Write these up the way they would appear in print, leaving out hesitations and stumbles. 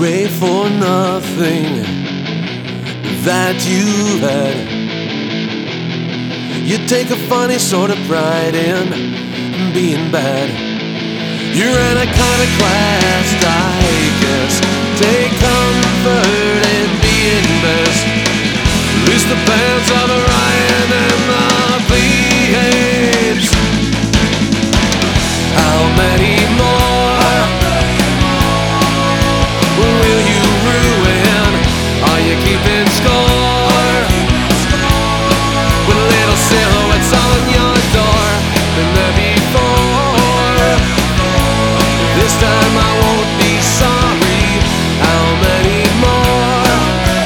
pray for nothing that you've had. You take a funny sort of pride in being bad. You're an iconoclast, I guess. Take comfort in being best. Loose the bands of Orion and the Pleiades. How many more will you ruin? Are you keeping score? With little silhouettes on your door. Been there before. This time I won't be sorry. How many more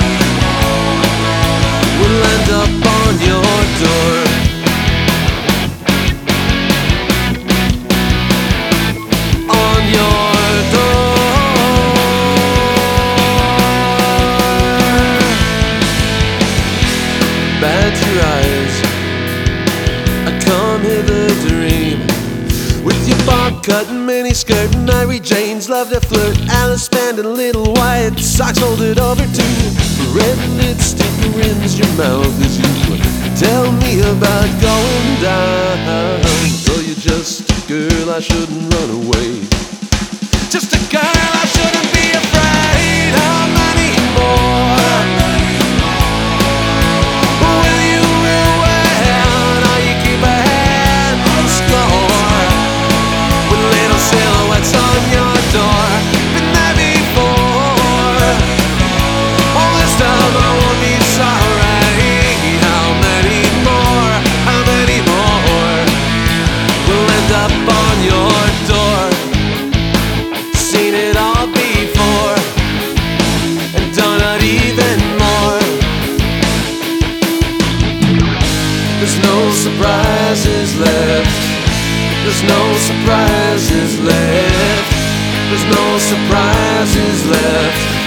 will end up on your door? On your door. Bad to rise, I come hither to dream. With your bob cut and mini skirt and Irie Janes love to flirt. Alice band and little white socks folded over too. Red lipstick rings your mouth as you tell me about going down. So you're just a girl, I shouldn't run away. Just a girl, I shouldn't be afraid. How many more will you ruin? Or you keep a hand on score? With little silhouettes on your door. Been there before. Oh, this time I won't be sorry. How many more will end up on your door? Seen it all before and done it even more. There's no surprises left. There's no surprises left. There's no surprises left.